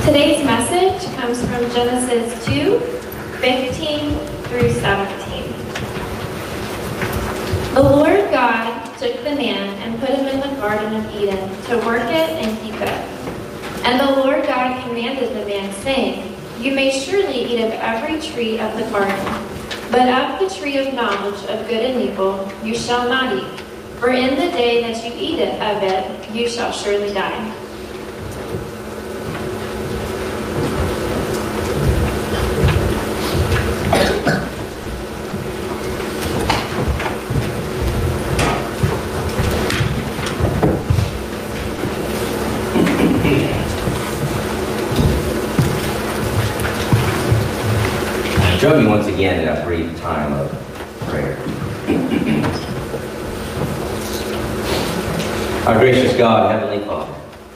Today's message comes from Genesis 2:15 through 17. The Lord God took the man and put him in the Garden of Eden to work it and keep it. And the Lord God commanded the man, saying, You may surely eat of every tree of the garden, but of the tree of knowledge of good and evil you shall not eat, for in the day that you eat of it you shall surely die. Join me once again in a brief time of prayer. Our gracious God, Heavenly Father,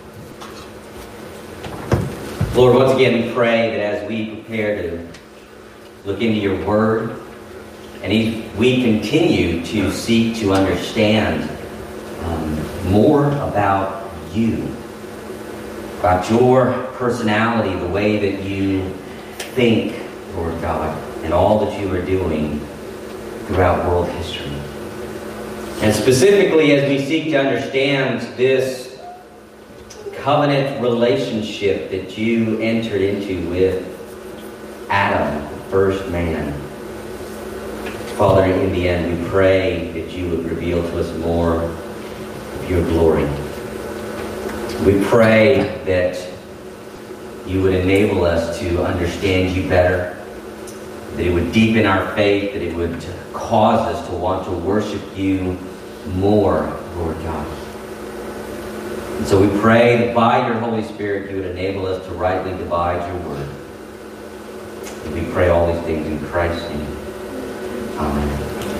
Lord, once again we pray that as we prepare to look into your word, and we continue to seek to understand more about you, about your personality, the way that you think, Lord God, and all that you are doing throughout world history. And specifically as we seek to understand this covenant relationship that you entered into with Adam, the first man. Father, in the end, we pray that you would reveal to us more of your glory. We pray that you would enable us to understand you better, that it would deepen our faith, that it would cause us to want to worship you more, Lord God. And so we pray that by your Holy Spirit you would enable us to rightly divide your word. And we pray all these things in Christ's name. Amen.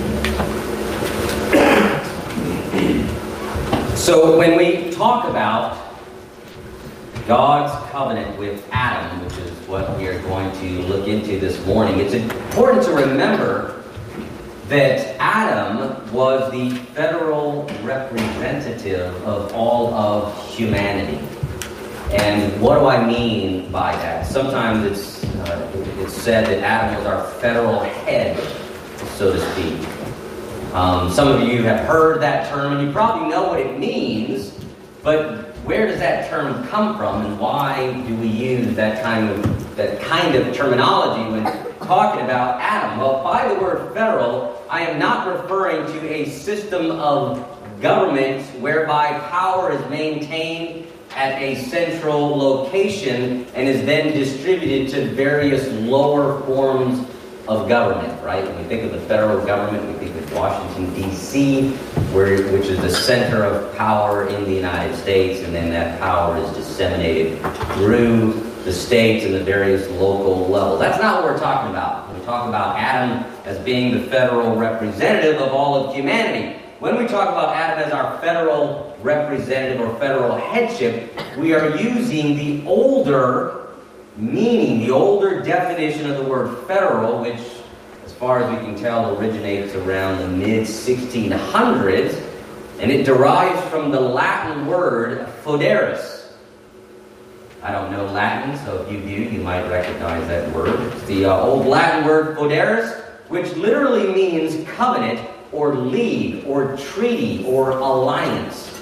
So when we talk about God's covenant with Adam, which is what we are going to look into this morning, it's important to remember that Adam was the federal representative of all of humanity. And what do I mean by that? Sometimes it's said that Adam was our federal head, so to speak. Some of you have heard that term, and you probably know what it means, but where does that term come from, and why do we use that kind of terminology when talking about Adam? Well, by the word federal, I am not referring to a system of government whereby power is maintained at a central location and is then distributed to various lower forms of government, right? When we think of the federal government, we think of Washington, D.C., which is the center of power in the United States, and then that power is disseminated through the states and the various local levels. That's not what we're talking about. We talk about Adam as being the federal representative of all of humanity. When we talk about Adam as our federal representative or federal headship, we are using the older meaning, the older definition of the word federal, which, as far as we can tell, originates around the mid-1600s, and it derives from the Latin word foederis. I don't know Latin, so if you do, you might recognize that word. It's the old Latin word foederis, which literally means covenant or league or treaty or alliance.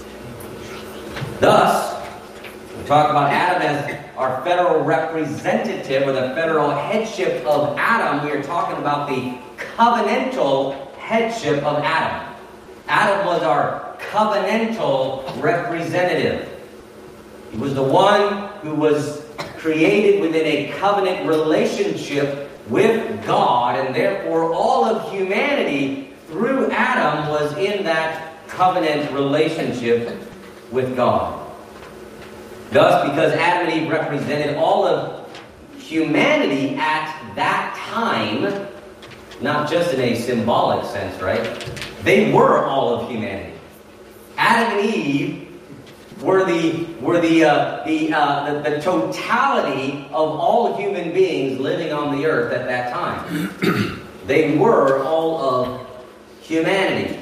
Thus, we talk about Adam as our federal representative, or the federal headship of Adam. We are talking about the covenantal headship of Adam. Adam was our covenantal representative. He was the one who was created within a covenant relationship with God, and therefore all of humanity through Adam was in that covenant relationship with God. Thus, because Adam and Eve represented all of humanity at that time, not just in a symbolic sense, right? They were all of humanity. Adam and Eve were the totality of all human beings living on the earth at that time. They were all of humanity.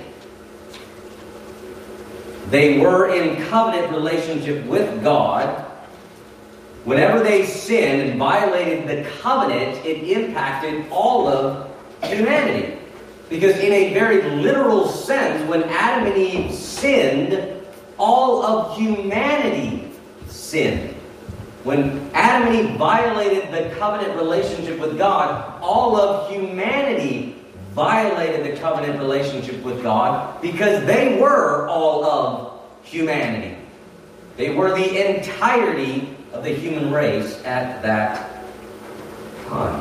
They were in covenant relationship with God, whenever they sinned and violated the covenant, it impacted all of humanity. Because in a very literal sense, when Adam and Eve sinned, all of humanity sinned. When Adam and Eve violated the covenant relationship with God, all of humanity violated the covenant relationship with God because they were all of humanity. They were the entirety of the human race at that time.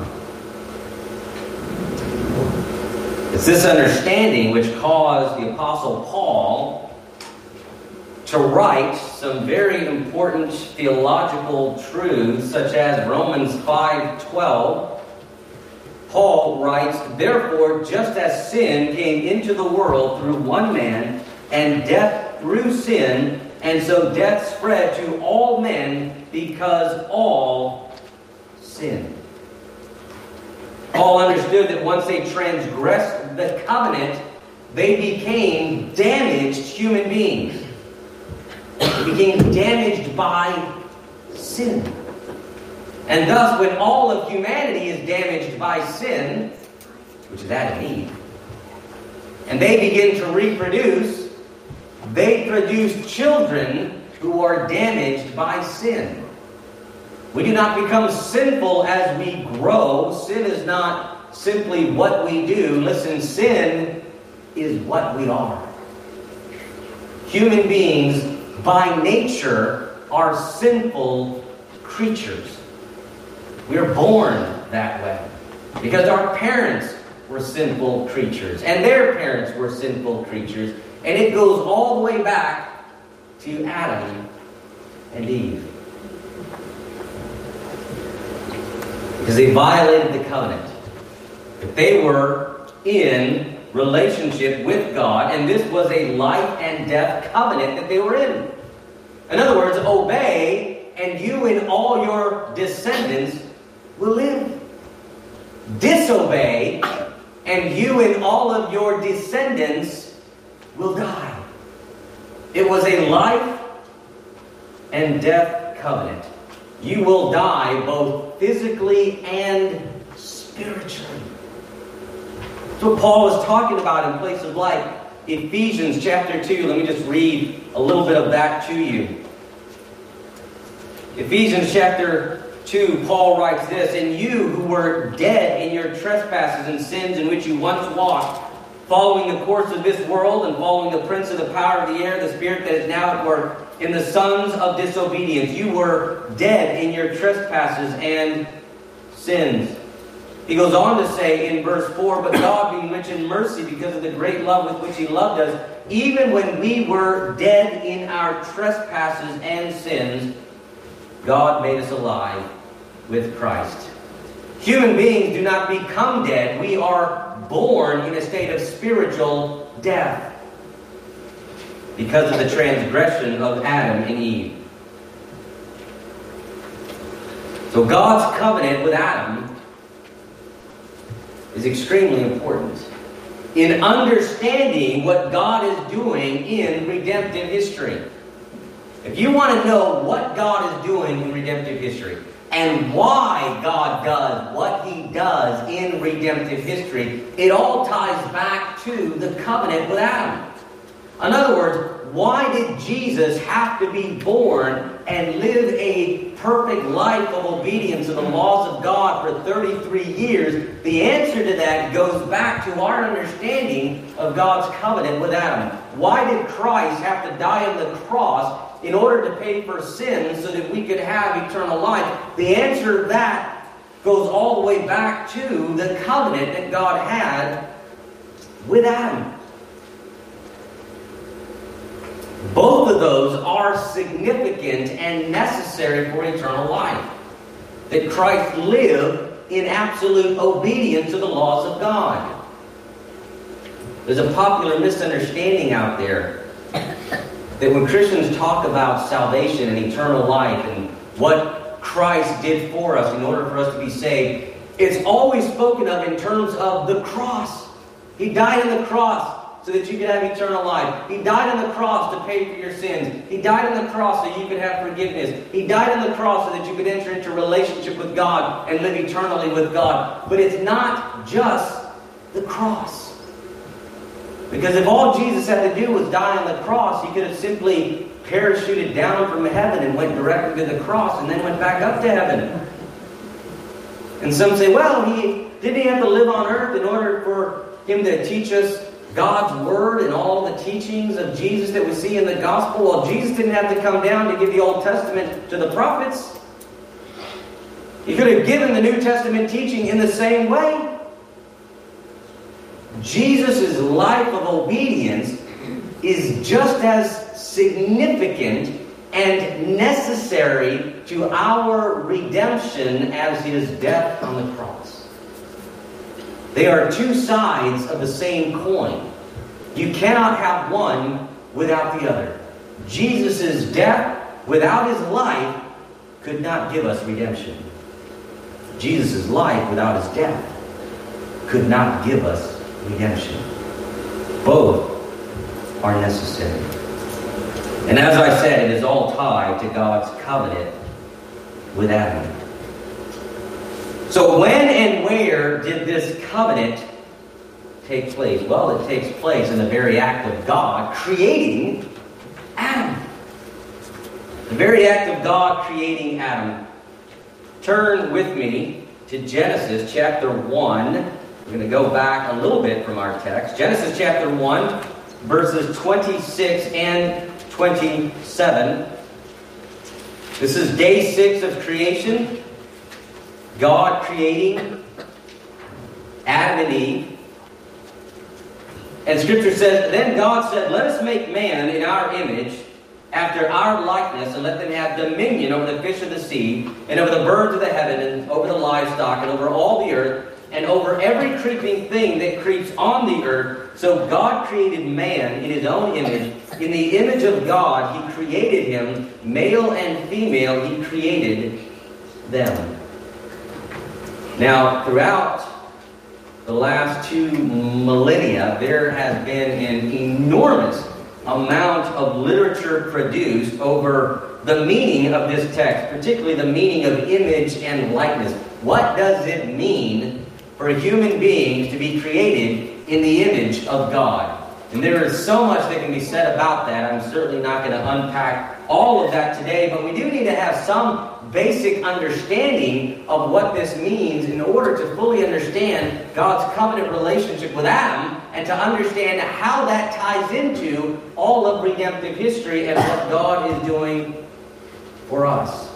It's this understanding which caused the Apostle Paul to write some very important theological truths, such as Romans 5:12. Paul writes, "Therefore, just as sin came into the world through one man, and death through sin, and so death spread to all men because all sinned." Paul understood that once they transgressed the covenant, they became damaged human beings. They became damaged by sin. And thus, when all of humanity is damaged by sin, which is Adam and Eve, and they begin to reproduce, they produce children who are damaged by sin. We do not become sinful as we grow. Sin is not simply what we do. Listen, sin is what we are. Human beings, by nature, are sinful creatures. We are born that way because our parents were sinful creatures and their parents were sinful creatures, and it goes all the way back to Adam and Eve because they violated the covenant. If they were in relationship with God, and this was a life and death covenant that they were in. In other words, obey, and you and all your descendants will live. Disobey, and you and all of your descendants will die. It was a life and death covenant. You will die both physically and spiritually. That's what Paul is talking about in places like Ephesians chapter 2. Let me just read a little bit of that to you. Ephesians chapter 2, Paul writes this, "And you who were dead in your trespasses and sins in which you once walked, following the course of this world and following the prince of the power of the air, the spirit that is now at work in the sons of disobedience. You were dead in your trespasses and sins." He goes on to say in verse 4, "But God, being rich in mercy because of the great love with which He loved us, even when we were dead in our trespasses and sins, God made us alive with Christ." Human beings do not become dead. We are born in a state of spiritual death because of the transgression of Adam and Eve. So God's covenant with Adam is extremely important in understanding what God is doing in redemptive history. If you want to know what God is doing in redemptive history and why God does what He does in redemptive history, it all ties back to the covenant with Adam. In other words, why did Jesus have to be born and live a perfect life of obedience to the laws of God for 33 years? The answer to that goes back to our understanding of God's covenant with Adam. Why did Christ have to die on the cross in order to pay for sins so that we could have eternal life? The answer to that goes all the way back to the covenant that God had with Adam. Both of those are significant and necessary for eternal life. That Christ lived in absolute obedience to the laws of God. There's a popular misunderstanding out there that when Christians talk about salvation and eternal life and what Christ did for us in order for us to be saved, it's always spoken of in terms of the cross. He died on the cross so that you could have eternal life. He died on the cross to pay for your sins. He died on the cross so you could have forgiveness. He died on the cross so that you could enter into a relationship with God and live eternally with God. But it's not just the cross. Because if all Jesus had to do was die on the cross, he could have simply parachuted down from heaven and went directly to the cross and then went back up to heaven. And some say, well, didn't he have to live on earth in order for him to teach us God's Word and all the teachings of Jesus that we see in the Gospel? Well, Jesus didn't have to come down to give the Old Testament to the prophets. He could have given the New Testament teaching in the same way. Jesus' life of obedience is just as significant and necessary to our redemption as his death on the cross. They are two sides of the same coin. You cannot have one without the other. Jesus' death without his life could not give us redemption. Jesus' life without his death could not give us redemption. Both are necessary. And as I said, it is all tied to God's covenant with Adam. So when and where did this covenant take place? Well, it takes place in the very act of God creating Adam. The very act of God creating Adam. Turn with me to Genesis chapter 1. We're going to go back a little bit from our text. Genesis chapter 1, verses 26 and 27. This is day 6 of creation. God creating Adam and Eve. And Scripture says, then God said, let us make man in our image, after our likeness, and let them have dominion over the fish of the sea, and over the birds of the heaven, and over the livestock, and over all the earth, and over every creeping thing that creeps on the earth. So God created man in his own image. In the image of God, he created him. Male and female, he created them. Now, throughout the last 2 millennia, there has been an enormous amount of literature produced over the meaning of this text, particularly the meaning of image and likeness. What does it mean for human beings to be created in the image of God? And there is so much that can be said about that. I'm certainly not going to unpack all of that today, but we do need to have some basic understanding of what this means in order to fully understand God's covenant relationship with Adam and to understand how that ties into all of redemptive history and what God is doing for us.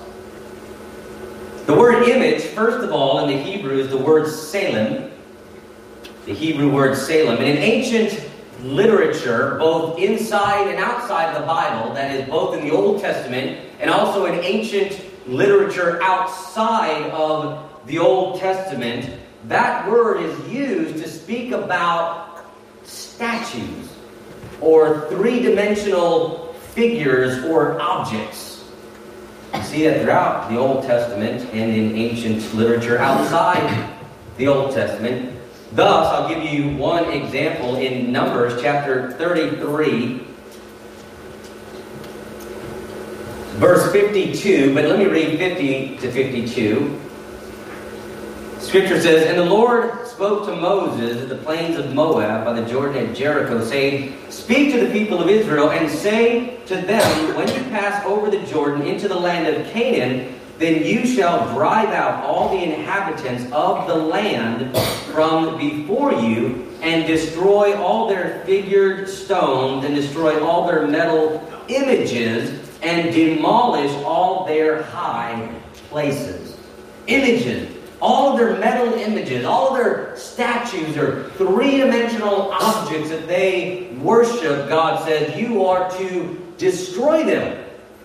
The word image, first of all, in the Hebrew is the word Salem. The Hebrew word Salem. And in ancient literature, both inside and outside of the Bible, that is both in the Old Testament and also in ancient literature outside of the Old Testament, that word is used to speak about statues or three-dimensional figures or objects. You see that throughout the Old Testament and in ancient literature outside the Old Testament. Thus, I'll give you one example in Numbers chapter 33, verse 52, but let me read 50 to 52. Scripture says, and the Lord spoke to Moses at the plains of Moab by the Jordan at Jericho, saying, speak to the people of Israel and say to them, when you pass over the Jordan into the land of Canaan, then you shall drive out all the inhabitants of the land from before you and destroy all their figured stones and destroy all their metal images and demolish all their high places. Images. All of their metal images, all of their statues or three-dimensional objects that they worship, God says, you are to destroy them.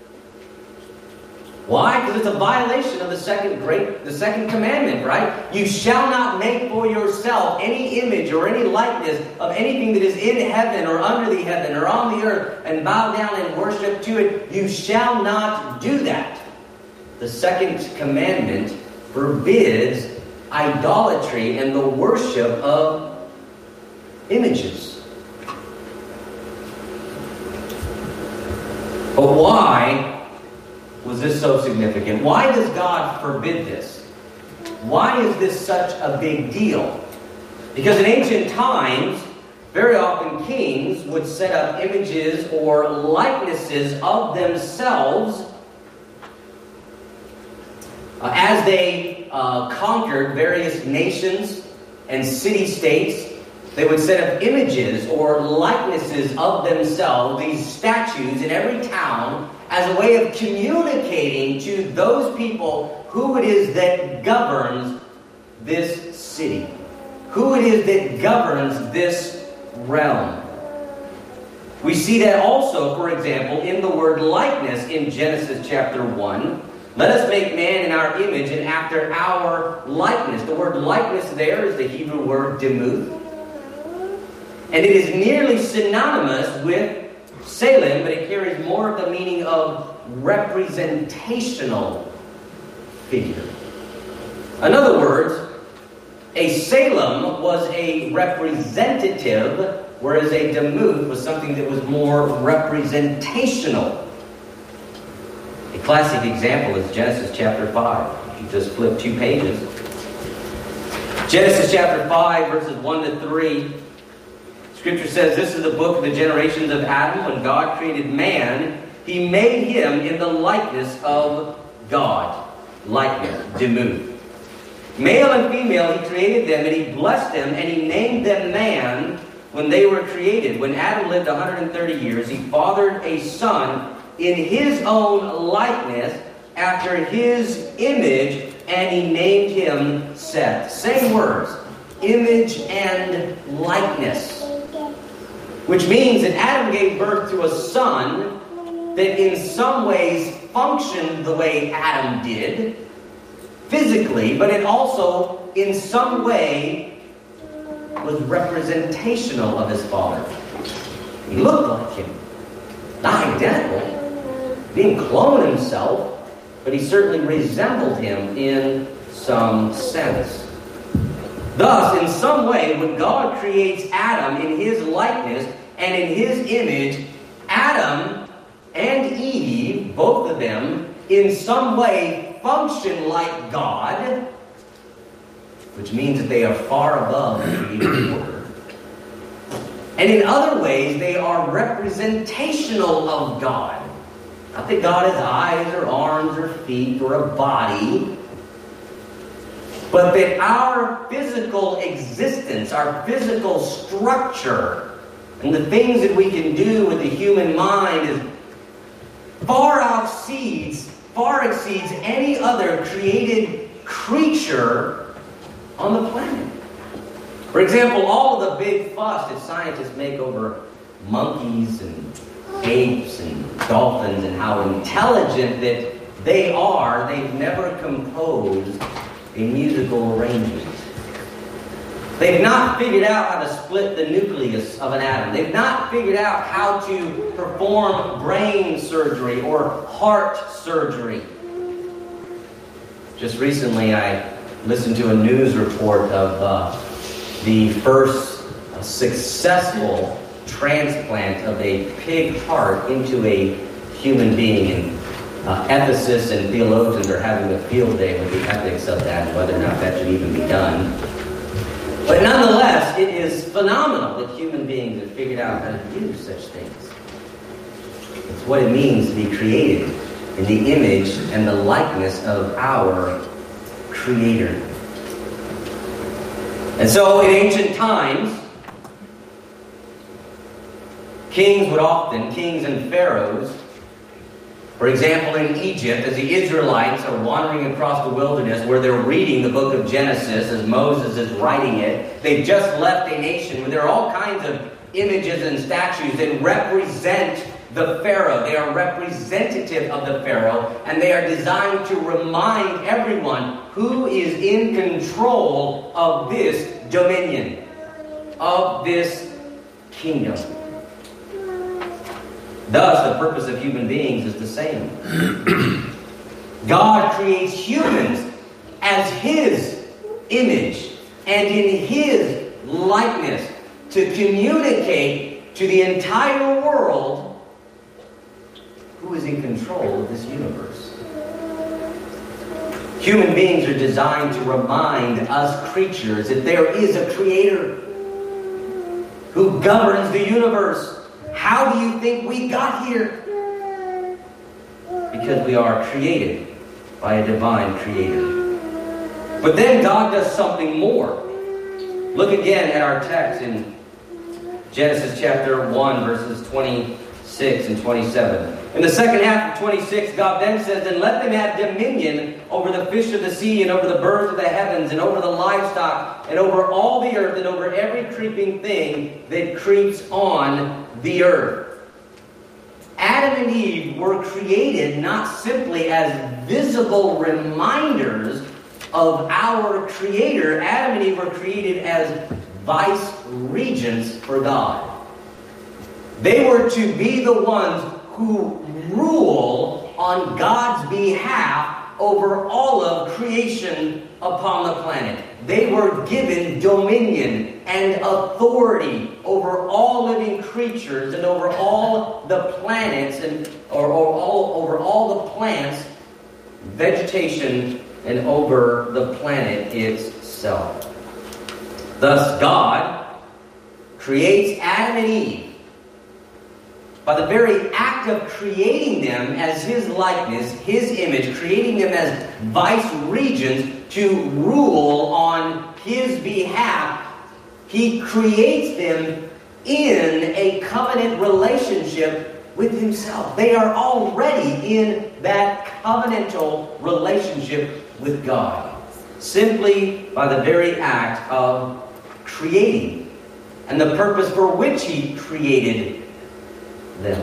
Why? Because it's a violation of the second commandment, right? You shall not make for yourself any image or any likeness of anything that is in heaven or under the heaven or on the earth and bow down and worship to it. You shall not do that. The second commandment forbids idolatry and the worship of images. But why was this so significant? Why does God forbid this? Why is this such a big deal? Because in ancient times, very often kings would set up images or likenesses of themselves as they conquered various nations and city-states. They would set up images or likenesses of themselves, these statues in every town, as a way of communicating to those people who it is that governs this city, who it is that governs this realm. We see that also, for example, in the word likeness in Genesis chapter 1. Let us make man in our image and after our likeness. The word likeness there is the Hebrew word demuth. And it is nearly synonymous with Salem, but it carries more of the meaning of representational figure. In other words, a Salem was a representative, whereas a demuth was something that was more representational. A classic example is Genesis chapter 5. You just flip 2 pages. Genesis chapter 5, verses 1 to 3. Scripture says, this is the book of the generations of Adam. When God created man, He made him in the likeness of God. Likeness, demuth. Male and female, He created them, and He blessed them, and He named them man when they were created. When Adam lived 130 years, he fathered a son in his own likeness, after his image, and he named him Seth. Same words, image and likeness. Which means that Adam gave birth to a son that in some ways functioned the way Adam did, physically, but it also, in some way, was representational of his father. He looked like him. Not identical. Didn't clone himself, but he certainly resembled him in some sense. Thus, in some way, when God creates Adam in His likeness and in His image, Adam and Eve, both of them, in some way function like God, which means that they are far above the created order. And in other ways, they are representational of God. Not that God has eyes or arms or feet or a body, but that our physical existence, our physical structure, and the things that we can do with the human mind is far exceeds any other created creature on the planet. For example, all the big fuss that scientists make over monkeys and apes and dolphins and how intelligent that they are, they've never composed a musical arrangement. They've not figured out how to split the nucleus of an atom. They've not figured out how to perform brain surgery or heart surgery. Just recently I listened to a news report of the first successful transplant of a pig heart into a human being. And ethicists and theologians are having a field day with the ethics of that and whether or not that should even be done. But nonetheless, it is phenomenal that human beings have figured out how to do such things. It's what it means to be created in the image and the likeness of our Creator. And so in ancient times, kings and pharaohs, for example, in Egypt, as the Israelites are wandering across the wilderness where they're reading the book of Genesis as Moses is writing it, they've just left a nation where there are all kinds of images and statues that represent the Pharaoh. They are representative of the Pharaoh, and they are designed to remind everyone who is in control of this dominion, of this kingdom. Thus, the purpose of human beings is the same. God creates humans as His image and in His likeness to communicate to the entire world who is in control of this universe. Human beings are designed to remind us creatures that there is a creator who governs the universe. How do you think we got here? Because we are created by a divine creator. But then God does something more. Look again at our text in Genesis chapter 1, verses 26 and 27. In the second half of 26, God then says, "Then let them have dominion over the fish of the sea, and over the birds of the heavens, and over the livestock, and over all the earth, and over every creeping thing that creeps on the earth." Adam and Eve were created not simply as visible reminders of our Creator. Adam and Eve were created as vice regents for God. They were to be the ones who rule on God's behalf over all of creation upon the planet. They were given dominion and authority over all living creatures and over all the planets and over all the plants, vegetation, and over the planet itself. Thus, God creates Adam and Eve. By the very act of creating them as His likeness, His image, creating them as vice regents to rule on His behalf, He creates them in a covenant relationship with Himself. They are already in that covenantal relationship with God, simply by the very act of creating and the purpose for which He created them.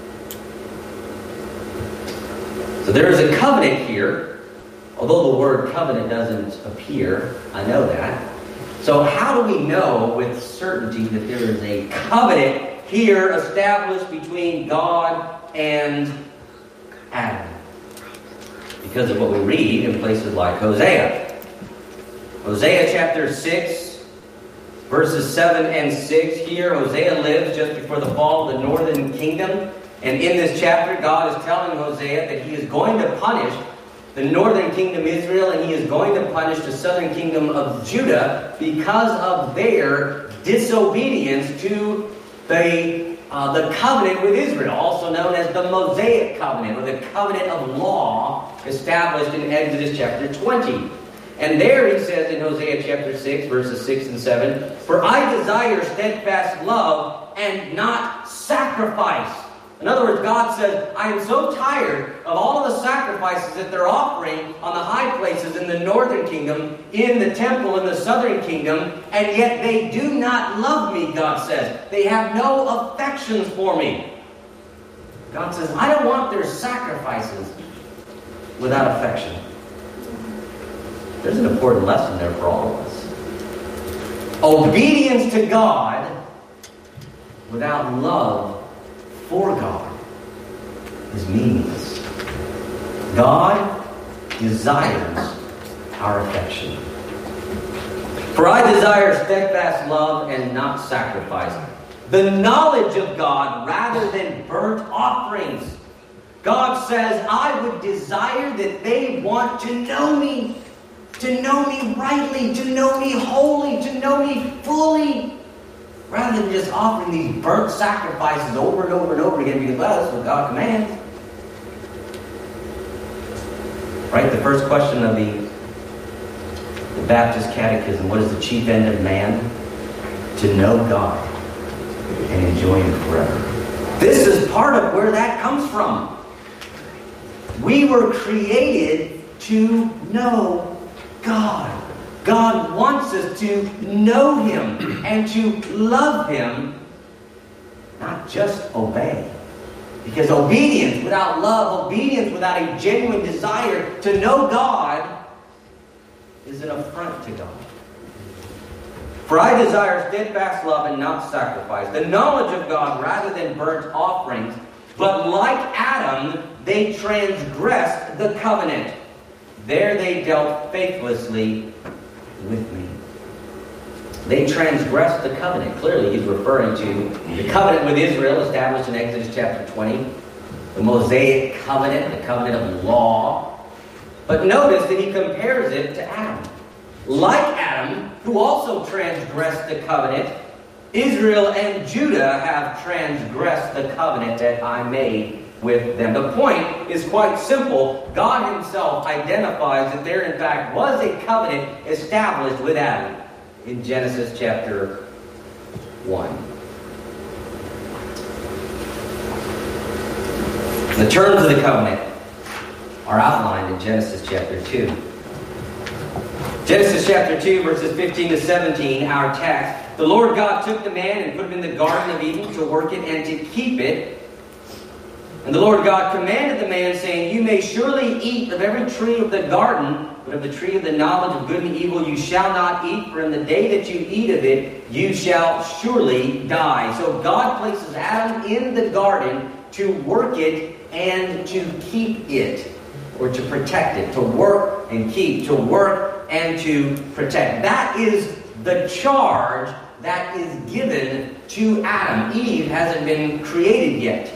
So there is a covenant here, although the word covenant doesn't appear. I know that. So how do we know with certainty that there is a covenant here established between God and Adam? Because of what we read in places like Hosea. Hosea chapter 6, verses 7 and 6. Here, Hosea lives just before the fall of the northern kingdom. And in this chapter, God is telling Hosea that He is going to punish the northern kingdom Israel, and He is going to punish the southern kingdom of Judah because of their disobedience to the covenant with Israel, also known as the Mosaic covenant, or the covenant of law established in Exodus chapter 20. And there He says in Hosea chapter 6, verses 6 and 7, "For I desire steadfast love and not sacrifice." In other words, God says, I am so tired of all of the sacrifices that they're offering on the high places in the northern kingdom, in the temple in the southern kingdom, and yet they do not love me, God says. They have no affections for me. God says, I don't want their sacrifices without affection. There's an important lesson there for all of us. Obedience to God without love for God is meaningless. God desires our affection. "For I desire steadfast love and not sacrifice, the knowledge of God rather than burnt offerings." God says, I would desire that they want to know me rightly, to know me wholly, to know me fully, rather than just offering these burnt sacrifices over and over and over again because, well, that's what God commands. Right? The first question of the Baptist Catechism, what is the chief end of man? To know God and enjoy Him forever. This is part of where that comes from. We were created to know God. God wants us to know Him and to love Him, not just obey. Because obedience without love, obedience without a genuine desire to know God is an affront to God. "For I desire steadfast love and not sacrifice, the knowledge of God rather than burnt offerings. But like Adam, they transgressed the covenant. There they dealt faithlessly with me." They transgressed the covenant. Clearly, He's referring to the covenant with Israel established in Exodus chapter 20. the Mosaic covenant, the covenant of law. But notice that he compares it to Adam. Like Adam, who also transgressed the covenant, Israel and Judah have transgressed the covenant that I made with them. The point is quite simple. God himself identifies that there in fact was a covenant established with Adam in Genesis chapter 1. The terms of the covenant are outlined in Genesis chapter 2. Genesis chapter 2, verses 15 to 17, our text. The Lord God took the man and put him in the Garden of Eden to work it and to keep it. And the Lord God commanded the man, saying, You may surely eat of every tree of the garden, but of the tree of the knowledge of good and evil you shall not eat, for in the day that you eat of it, you shall surely die. So God places Adam in the garden to work it and to keep it, or to protect it, to work and keep, to work and to protect. That is the charge that is given to Adam. Eve hasn't been created yet.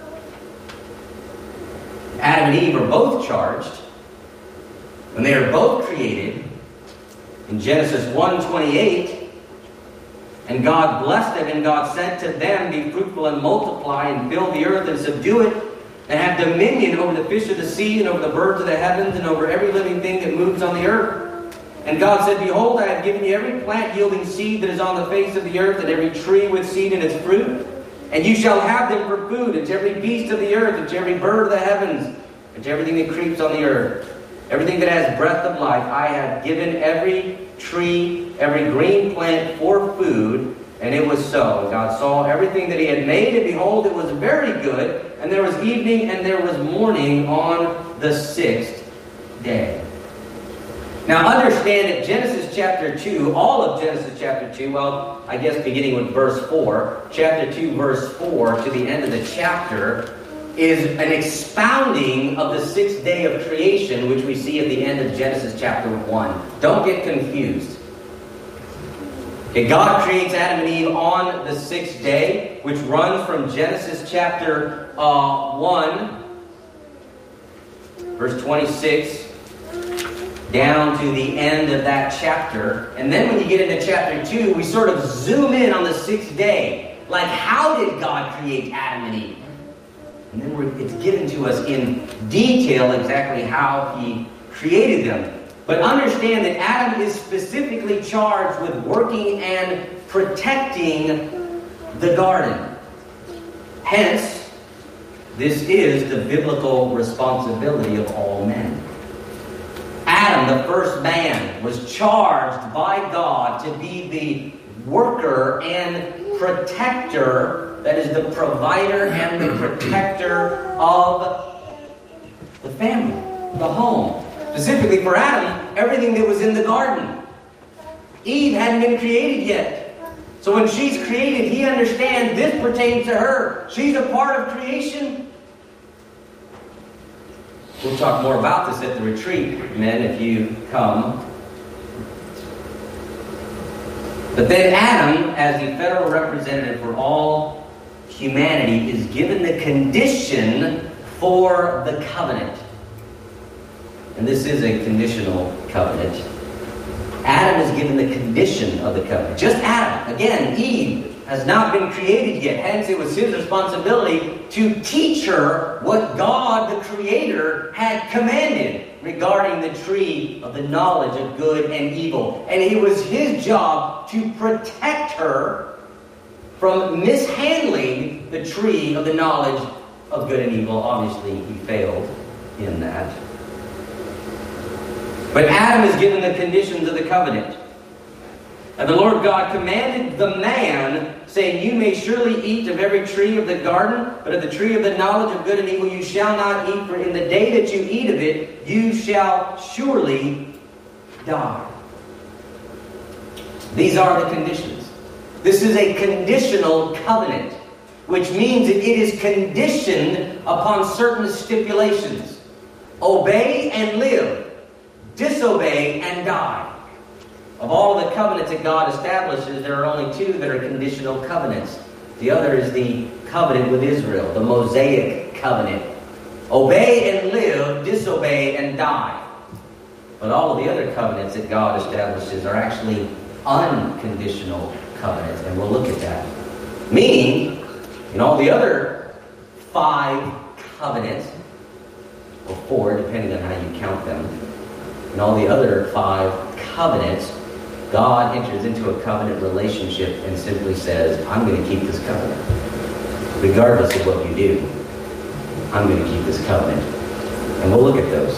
Adam and Eve are both charged. When they are both created, in Genesis 1:28, and God blessed them, and God said to them, Be fruitful and multiply, and fill the earth and subdue it, and have dominion over the fish of the sea, and over the birds of the heavens, and over every living thing that moves on the earth. And God said, Behold, I have given you every plant yielding seed that is on the face of the earth, and every tree with seed in its fruit. And you shall have them for food, and to every beast of the earth, and to every bird of the heavens, and to everything that creeps on the earth. Everything that has breath of life, I have given every tree, every green plant for food. And it was so. And God saw everything that he had made, and behold, it was very good. And there was evening and there was morning on the sixth day. Now understand that Genesis chapter 2, all of Genesis chapter 2, well, I guess beginning with verse 4, chapter 2, verse 4 to the end of the chapter, is an expounding of the sixth day of creation, which we see at the end of Genesis chapter 1. Don't get confused. Okay, God creates Adam and Eve on the sixth day, which runs from Genesis chapter 1, verse 26, down to the end of that chapter. And then when you get into chapter 2, we sort of zoom in on the sixth day. Like, how did God create Adam and Eve? And then it's given to us in detail exactly how he created them. But understand that Adam is specifically charged with working and protecting the garden. Hence, this is the biblical responsibility of all men. Adam, the first man, was charged by God to be the worker and protector, that is, the provider and the protector of the family, the home. Specifically for Adam, everything that was in the garden. Eve hadn't been created yet. So when she's created, he understands this pertains to her. She's a part of creation. We'll talk more about this at the retreat, men, if you come. But then Adam, as the federal representative for all humanity, is given the condition for the covenant. And this is a conditional covenant. Adam is given the condition of the covenant. Just Adam. Again, Eve has not been created yet. Hence, it was his responsibility to teach her what God, the Creator, had commanded regarding the tree of the knowledge of good and evil. And it was his job to protect her from mishandling the tree of the knowledge of good and evil. Obviously, he failed in that. But Adam is given the conditions of the covenant. And the Lord God commanded the man, saying, You may surely eat of every tree of the garden, but of the tree of the knowledge of good and evil you shall not eat, for in the day that you eat of it, you shall surely die. These are the conditions. This is a conditional covenant, which means that it is conditioned upon certain stipulations. Obey and live. Disobey and die. Of all the covenants that God establishes, there are only two that are conditional covenants. The other is the covenant with Israel, the Mosaic covenant. Obey and live, disobey and die. But all of the other covenants that God establishes are actually unconditional covenants, and we'll look at that. Meaning, in all the other 5 covenants, or 4, depending on how you count them, in all the other 5 covenants, God enters into a covenant relationship and simply says, I'm going to keep this covenant. Regardless of what you do, I'm going to keep this covenant. And we'll look at those.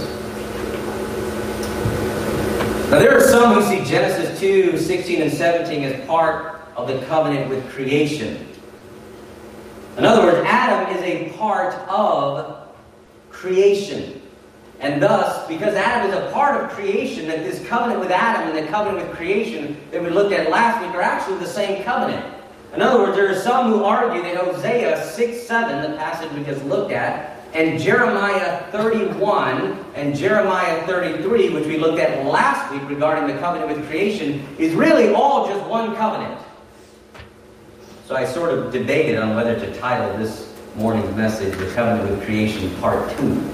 Now there are some who see Genesis 2, 16 and 17 as part of the covenant with creation. In other words, Adam is a part of creation. And thus, because Adam is a part of creation, that this covenant with Adam and the covenant with creation that we looked at last week are actually the same covenant. In other words, there are some who argue that Hosea 6:7, the passage we just looked at, and Jeremiah 31 and Jeremiah 33, which we looked at last week regarding the covenant with creation, is really all just one covenant. So I sort of debated on whether to title this morning's message, The Covenant with Creation, Part 2.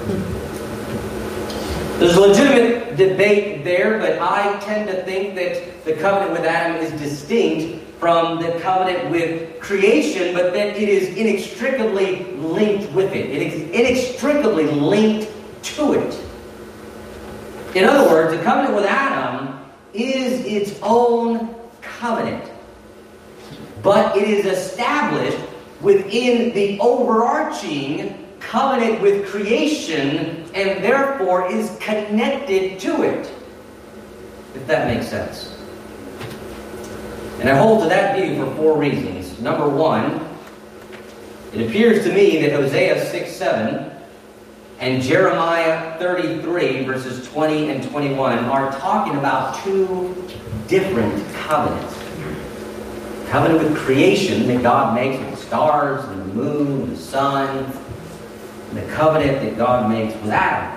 There's a legitimate debate there, but I tend to think that the covenant with Adam is distinct from the covenant with creation, but that it is inextricably linked with it. It is inextricably linked to it. In other words, the covenant with Adam is its own covenant, but it is established within the overarching covenant with creation, and therefore is connected to it, if that makes sense. And I hold to that view for 4 reasons. Number 1, it appears to me that Hosea 6:7 and Jeremiah 33, verses 20 and 21, are talking about 2 different covenants. Covenant with creation that God makes with the stars and the moon and the sun, and the covenant that God makes with Adam.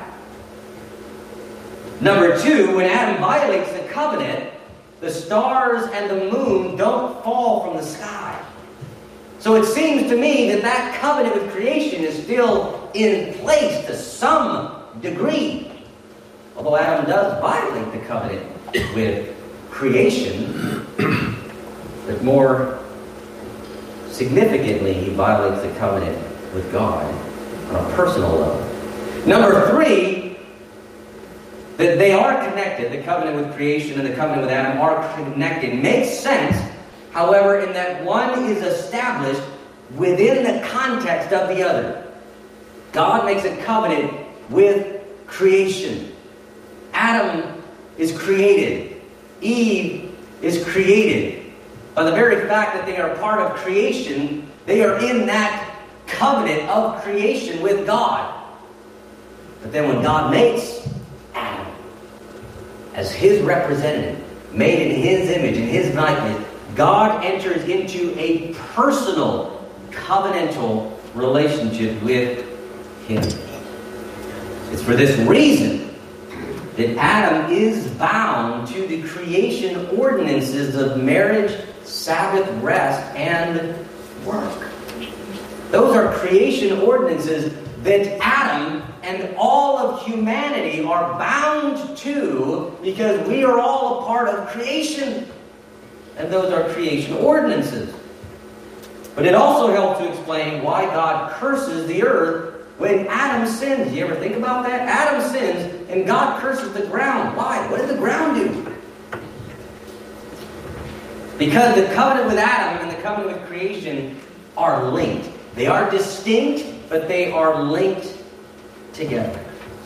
Number 2, when Adam violates the covenant, the stars and the moon don't fall from the sky. So it seems to me that that covenant with creation is still in place to some degree. Although Adam does violate the covenant with creation, but more significantly, he violates the covenant with God on a personal level. Number 3, that they are connected. The covenant with creation and the covenant with Adam are connected. Makes sense, however, in that one is established within the context of the other. God makes a covenant with creation. Adam is created. Eve is created. By the very fact that they are part of creation, they are in that covenant of creation with God. But then when God makes Adam as his representative, made in his image, in his likeness, God enters into a personal covenantal relationship with him. It's for this reason that Adam is bound to the creation ordinances of marriage, Sabbath rest, and work. Those are creation ordinances that Adam and all of humanity are bound to because we are all a part of creation. And those are creation ordinances. But it also helps to explain why God curses the earth when Adam sins. Do you ever think about that? Adam sins and God curses the ground. Why? What did the ground do? Because the covenant with Adam and the covenant with creation are linked. They are distinct, but they are linked together.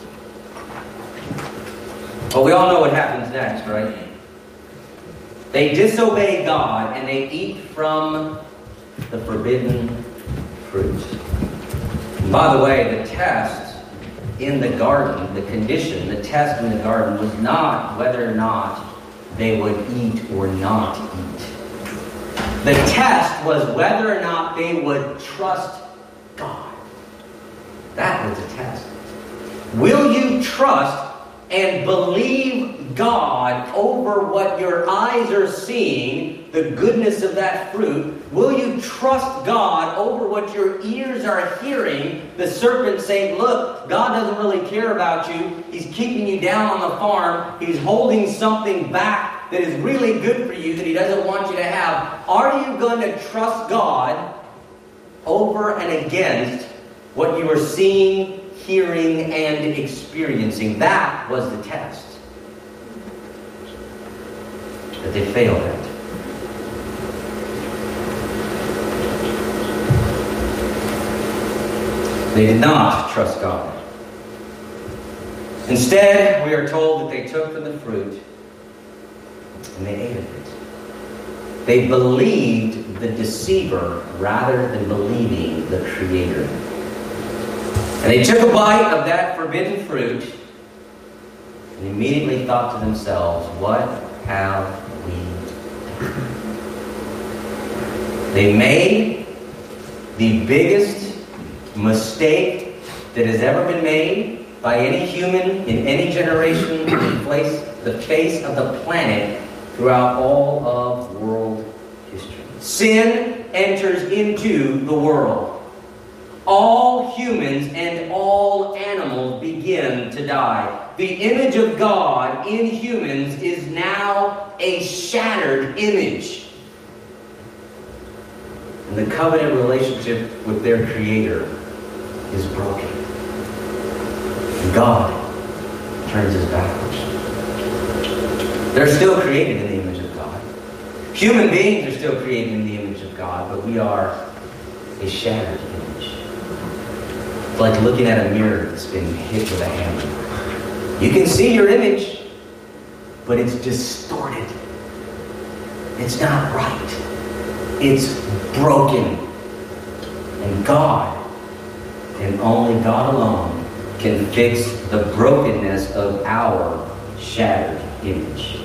Well, we all know what happens next, right? They disobey God and they eat from the forbidden fruit. And by the way, the test in the garden, the condition, the test in the garden was not whether or not they would eat or not eat. The test was whether or not they would trust God. That was the test. Will you trust and believe God over what your eyes are seeing, the goodness of that fruit? Will you trust God over what your ears are hearing? The serpent saying, look, God doesn't really care about you. He's keeping you down on the farm. He's holding something back that is really good for you that he doesn't want you to have. Are you going to trust God over and against what you are seeing, hearing, and experiencing? That was the test that they failed at. They did not trust God. Instead, we are told that they took from the fruit and they ate of it. They believed the deceiver rather than believing the Creator. And they took a bite of that forbidden fruit and immediately thought to themselves, what have we done? They made the biggest mistake that has ever been made by any human in any generation on the face of the planet throughout all of world history. Sin enters into the world. All humans and all animals begin to die. The image of God in humans is now a shattered image. And the covenant relationship with their Creator is broken. God turns his backwards. They're still created in the image of God. Human beings are still created in the image of God, but we are a shattered image. It's like looking at a mirror that's been hit with a hammer. You can see your image, but it's distorted. It's not right. It's broken. And God, and only God alone, can fix the brokenness of our shattered image.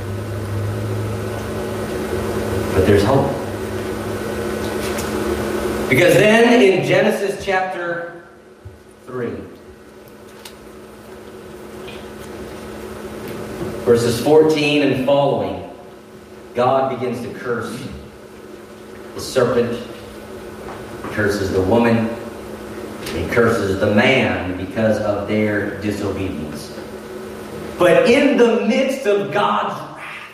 But there's hope. Because then in Genesis chapter 3, verses 14 and following, God begins to curse the serpent, he curses the woman, he curses the man because of their disobedience. But in the midst of God's wrath,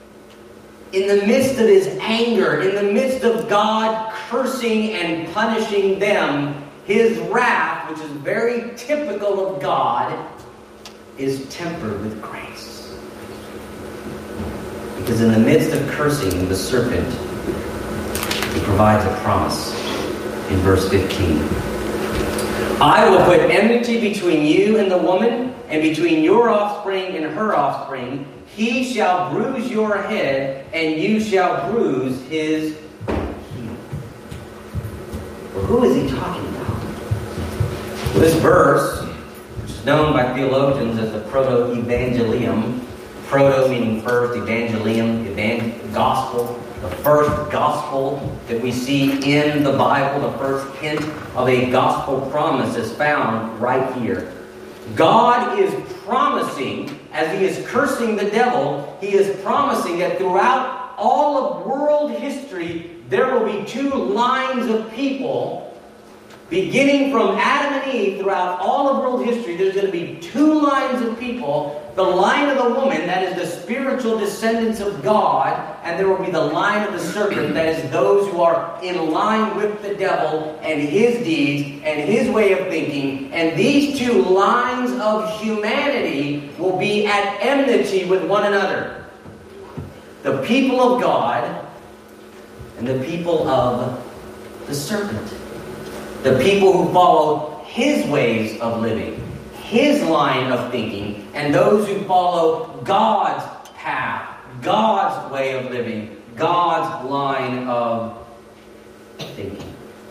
in the midst of his anger, in the midst of God cursing and punishing them, his wrath, which is very typical of God, is tempered with grace. Because in the midst of cursing the serpent, he provides a promise in verse 15. I will put enmity between you and the woman, and between your offspring and her offspring. He shall bruise your head, and you shall bruise his heel. Well, who is he talking about? Well, this verse, which is known by theologians as the Proto-Evangelium, proto meaning first, evangelium, gospel, the first gospel that we see in the Bible, the first hint of a gospel promise is found right here. God is promising, as he is cursing the devil, he is promising that throughout all of world history, there will be two lines of people. Beginning from Adam and Eve, throughout all of world history, there's going to be two lines of people. The line of the woman, that is the spiritual descendants of God, and there will be the line of the serpent, that is those who are in line with the devil and his deeds and his way of thinking. And these two lines of humanity will be at enmity with one another. The people of God and the people of the serpent. The people who follow his ways of living, his line of thinking, and those who follow God's path, God's way of living, God's line of thinking.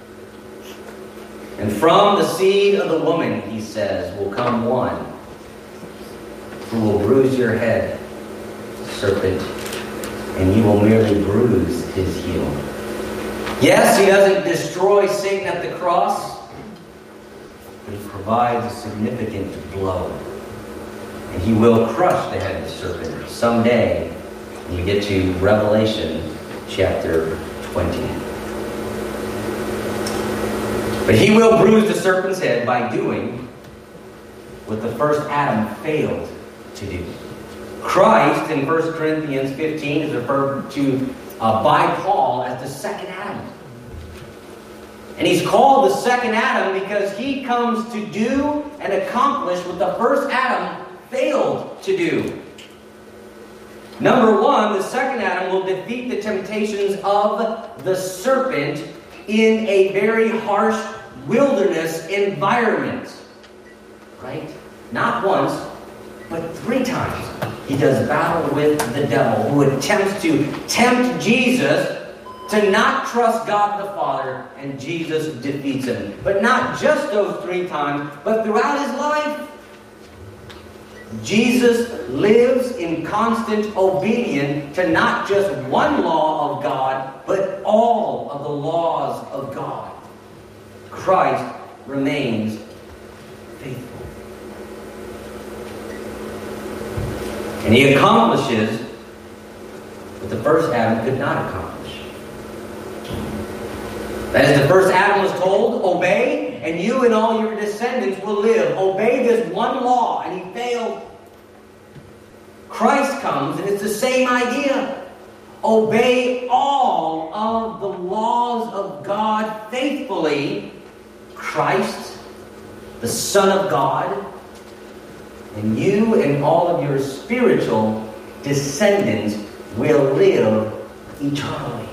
And from the seed of the woman, he says, will come one who will bruise your head, serpent, and you will merely bruise his heel. Yes, he doesn't destroy Satan at the cross, but he provides a significant blow. And he will crush the head of the serpent someday when we get to Revelation chapter 20. But he will bruise the serpent's head by doing what the first Adam failed to do. Christ in 1 Corinthians 15 is referred to by Paul as the second Adam. And he's called the second Adam because he comes to do and accomplish what the first Adam failed to do. Number one, the second Adam will defeat the temptations of the serpent in a very harsh wilderness environment. Right? Not once, but 3 times. He does battle with the devil, who attempts to tempt Jesus to not trust God the Father, and Jesus defeats him. But not just those 3 times, but throughout his life. Jesus lives in constant obedience to not just one law of God, but all of the laws of God. Christ remains faithful. And he accomplishes what the first Adam could not accomplish. That is, the first Adam was told, obey, and you and all your descendants will live. Obey this one law, and he failed. Christ comes, and it's the same idea. Obey all of the laws of God faithfully. Christ, the Son of God, and you and all of your spiritual descendants will live eternally.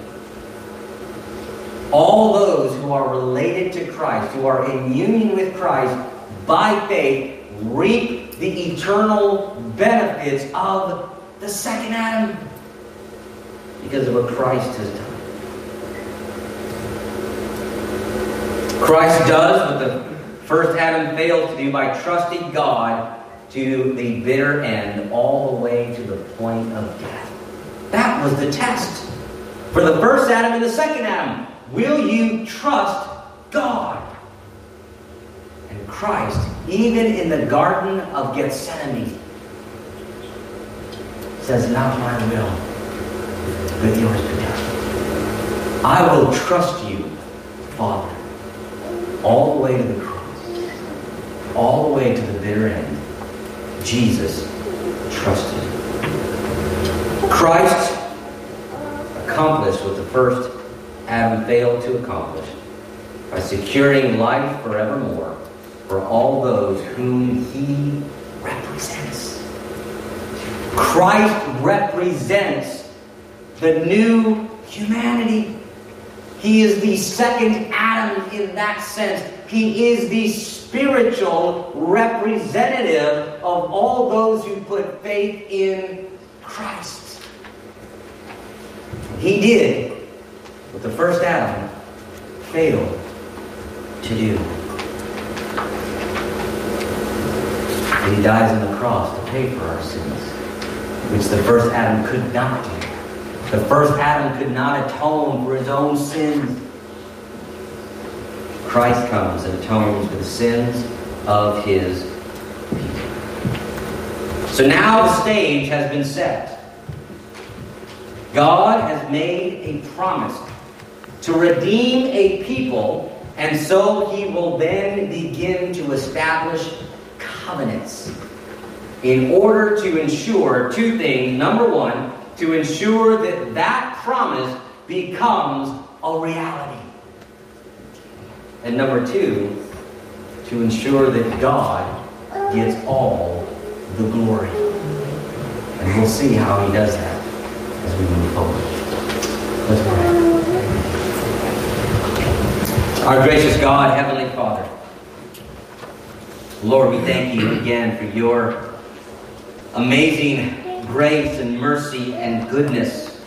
All those who are related to Christ, who are in union with Christ by faith, reap the eternal benefits of the second Adam because of what Christ has done. Christ does what the first Adam failed to do by trusting God to the bitter end, all the way to the point of death. That was the test for the first Adam and the second Adam. Will you trust God? And Christ, even in the Garden of Gethsemane, says, not my will, but yours be done. I will trust you, Father, all the way to the cross, all the way to the bitter end. Jesus trusted. Christ accomplished what the first Adam failed to accomplish by securing life forevermore for all those whom he represents. Christ represents the new humanity. He is the second Adam in that sense. He is the spiritual representative of all those who put faith in Christ. He did what the first Adam failed to do. And he dies on the cross to pay for our sins, which the first Adam could not do. The first Adam could not atone for his own sins. Christ comes and atones for the sins of his people. So now the stage has been set. God has made a promise to redeem a people, and so he will then begin to establish covenants in order to ensure 2 things. Number 1, to ensure that that promise becomes a reality. And number 2, to ensure that God gets all the glory. And we'll see how he does that as we move forward. Let's pray. Our gracious God, Heavenly Father, Lord, we thank you again for your amazing grace and mercy and goodness.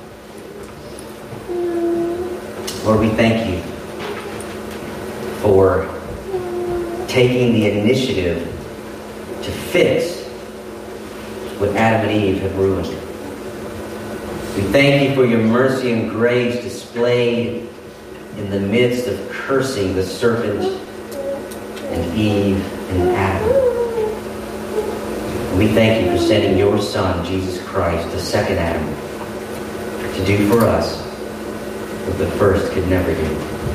Lord, we thank you for taking the initiative to fix what Adam and Eve have ruined. We thank you for your mercy and grace displayed in the midst of cursing the serpent and Eve and Adam. And we thank you for sending your Son, Jesus Christ, the second Adam, to do for us what the first could never do.